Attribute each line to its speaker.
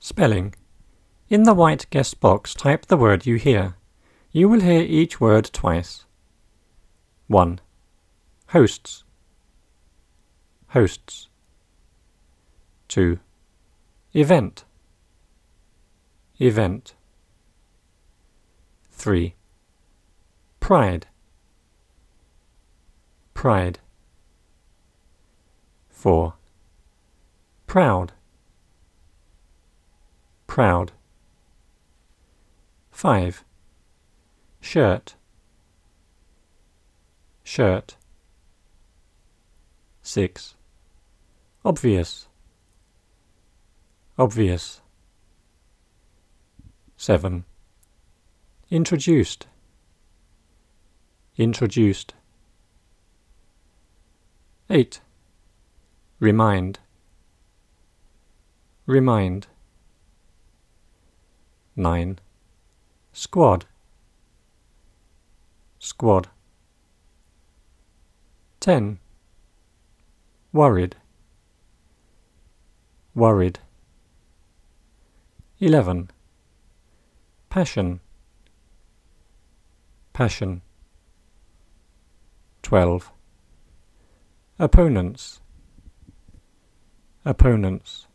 Speaker 1: Spelling. In the white guest box, type the word you hear. You will hear each word twice. 1. Hosts. Hosts. 2. Event. Event. 3. Pride. Pride. 4. Proud. Proud. 5. Shirt. Shirt. 6. Obvious. Obvious. 7. Introduced. Introduced. 8. Remind. Remind. 9. Squad. Squad. 10. Worried. Worried. 11. Passion. Passion. 12. Opponents. Opponents.